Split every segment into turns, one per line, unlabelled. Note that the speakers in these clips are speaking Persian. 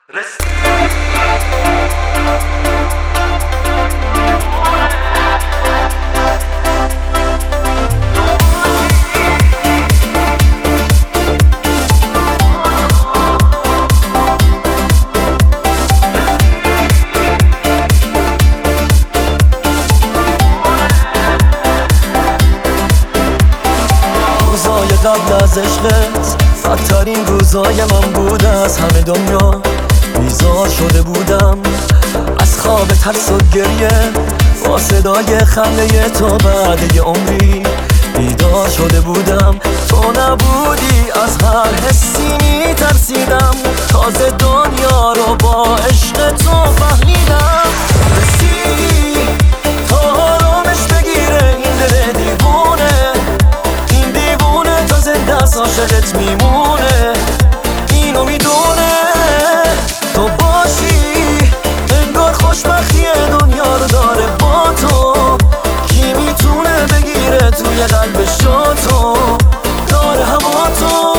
قبل از عشقت بدترین روزای من بود. از همه دنیا بیزار شده بودم، از خواب ترس و گریه با صدای خنده تو بعد یه عمری بیدار شده بودم. تو نبودی از هر حسی میترسیدم، تازه دنیا رو با عشق تو فهمیدم. رسیدی تا آرامش بگیره این دل دیوونه، این دیوونه تا زنده از عاشقت میمونه. اینو میدونه تو باشی انگار خوشبختی دنیا رو داره با تو. کی میتونه بگیره توی قلبش تو داره هوا تو.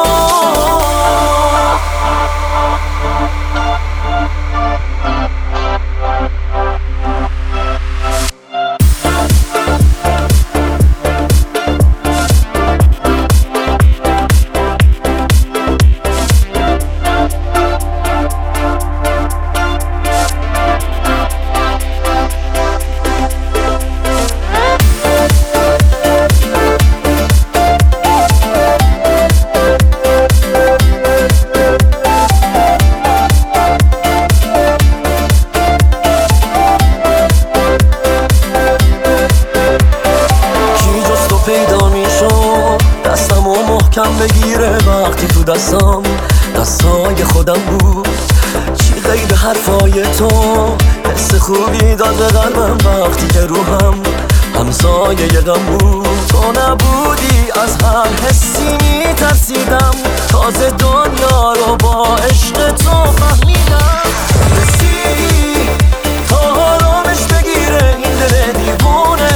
پیدا میشم دستمو محکم بگیره وقتی تو دستای خودم بود. چی غیر حرفای تو حس خوبی داد به قلبم وقتی که روحم همسایه غم بود. تو نبودی از هر حسی میترسیدم، تازه دنیا رو با عشق تو فهمیدم. رسیدی تا آرامش بگیره این دل دیوونه،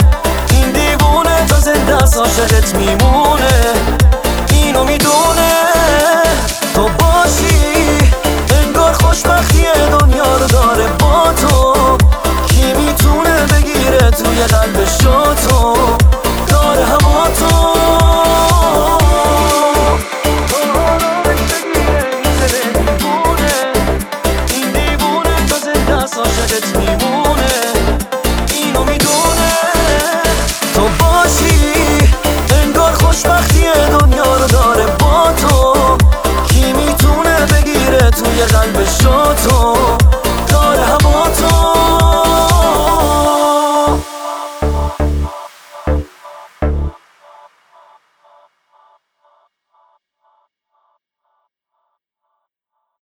عاشقت میمونه. اینو میدونه تو باشی انگار خوشبختی دنیا رو داره با تو. کی میتونه بگیره توی قلبش تو داره هوا تو. این دیوونه تا زنده از عاشقت میمونه. اینو میدونه تو باشی خوشبختی دنیا رو داره با تو. کی میتونه بگیره توی قلبش تو